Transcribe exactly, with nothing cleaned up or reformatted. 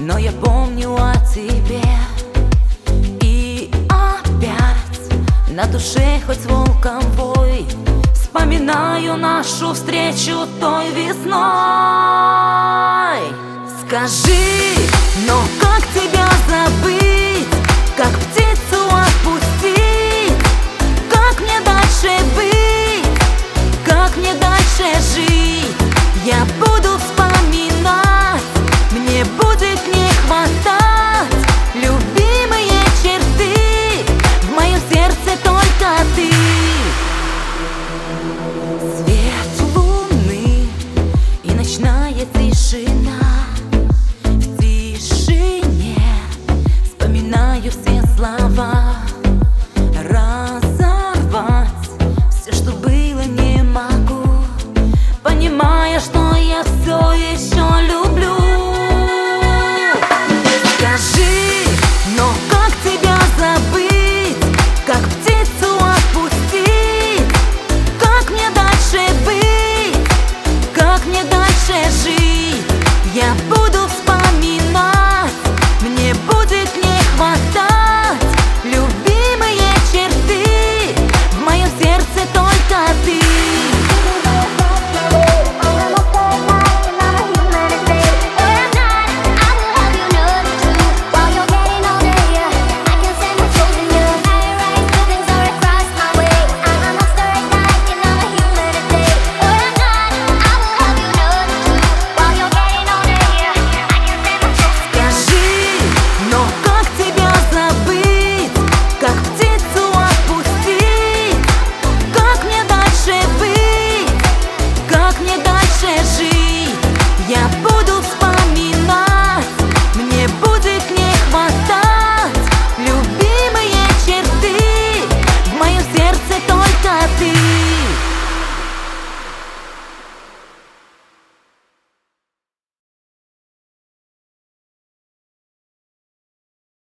но я помню о тебе. И опять на душе хоть с волком вой, вспоминаю нашу встречу той весной. Скажи, но как тебя забыть, как птицу отпустить, как мне дальше быть, как мне дальше жить? Я буду вспоминать, мне будет не хватать любимые черты, в моем сердце только ты. Свет луны и ночная тишина